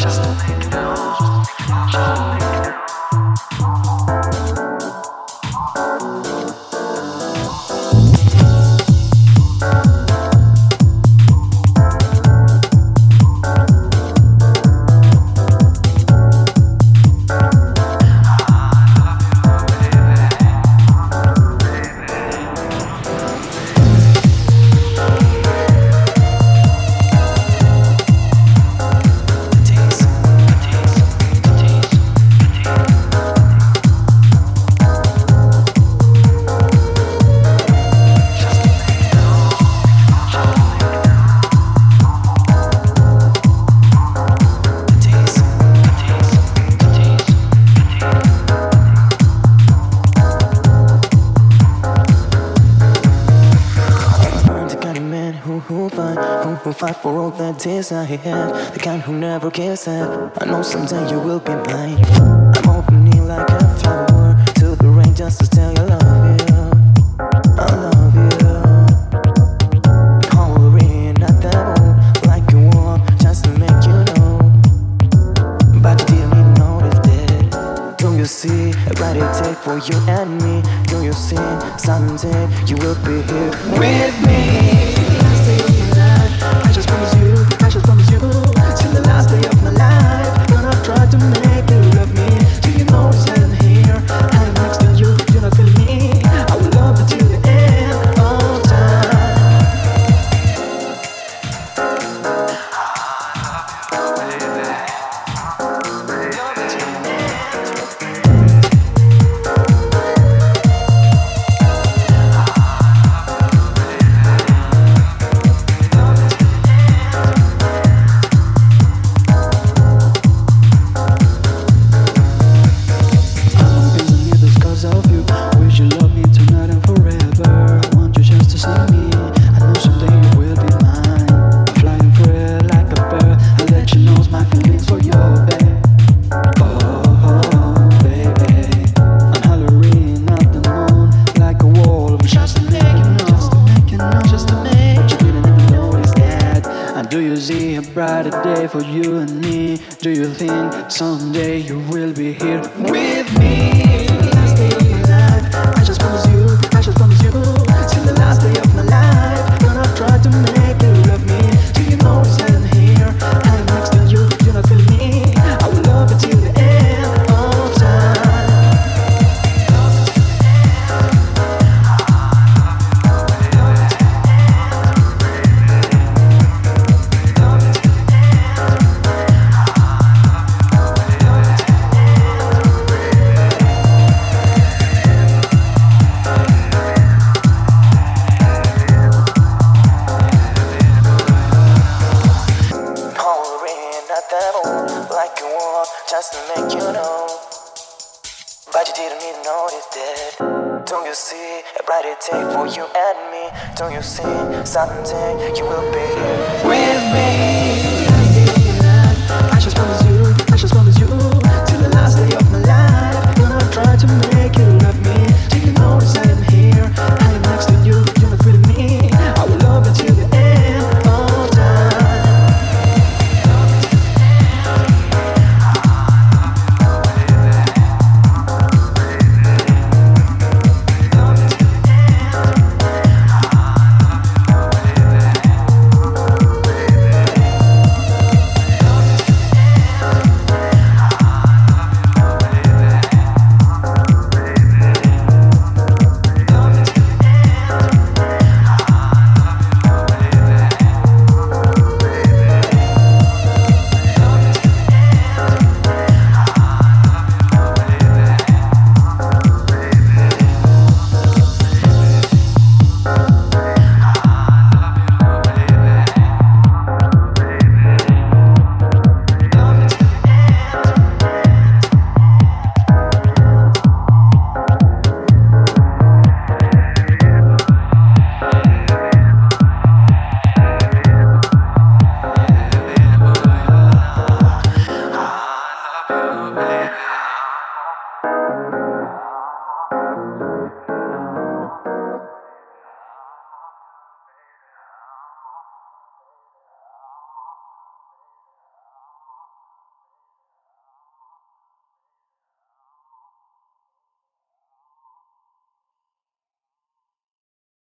Who fight for all the tears I had, the kind who never gives up. I know someday you will be mine. I'm opening like a flower to the rain just to tell you I love you. I love you. Hovering at the moon like you want, just to make you know. But you didn't even notice that. Do you see a brighter day for you and me? Do you see someday you will be here with me? I just promise you, till the last day of my life, gonna try to make you love me. Do you know it's heaven here? I'm next to you, you're not feeling me. I will love you till the end of time. Do you see a brighter day for you and me? Do you think someday you will be here with me? Last day of my life, I just promise you, till the last day of my life, gonna try to make you love me. Do you know it's heaven here? I'm next to you, you're not feeling me. I will love you till the end of time. Like you want, just to make you know. But you didn't even notice that. Don't you see a brighter day for you and me? Don't you see someday you will be here with